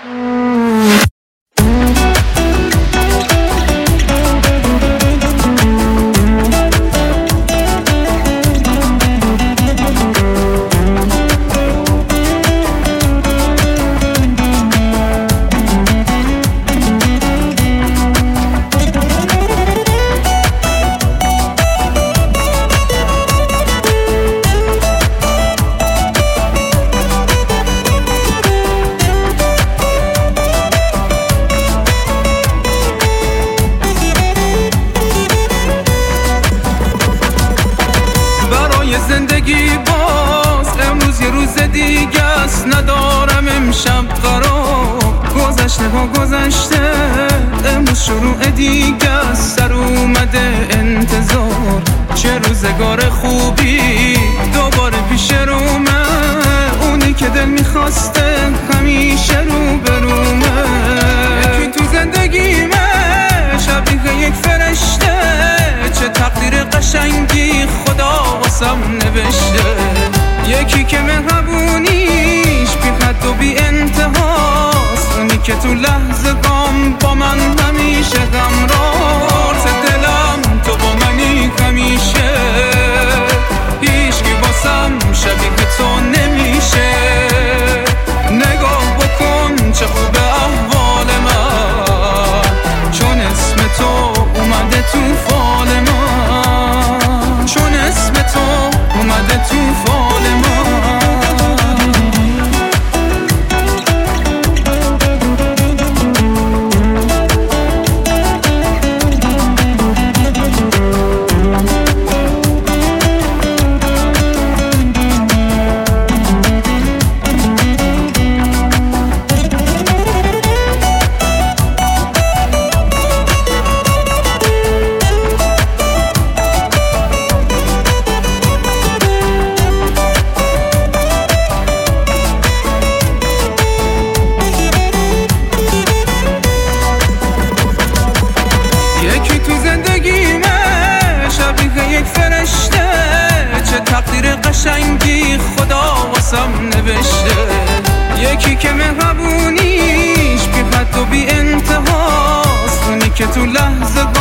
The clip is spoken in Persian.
زندگی باز امروز یه روز دیگه است، ندارم امشب قرار. گذشته ها گذشته، امروز شروع دیگه است، سر اومده انتظار. چه روزگار خوبی دوباره پیش رومه، اونی که دل میخواسته همیشه رو برومه. یکی تو زندگیمه شبیه یک فرشته، چه تقدیر قشنگی خدا واسم نوشته. یکی که مهربونیش بی حد و بی انتهاست، اونی که تو لحظه غم با من همیشه غمراز. دلم تو با منی همیشه، هیچکی واسم شبیه تو نمیشه. نگاه بکن چه خوبه احوال من، چون اسم تو اومده تو فال من، چون اسم تو اومده تو فال من. یکی تو زندگیمه شبیه یک فرشته، چه تقدیر قشنگی خدا واسم نوشته. یکی که مهربونیش بی حد و بی انتهاست، اونی که تو لحظه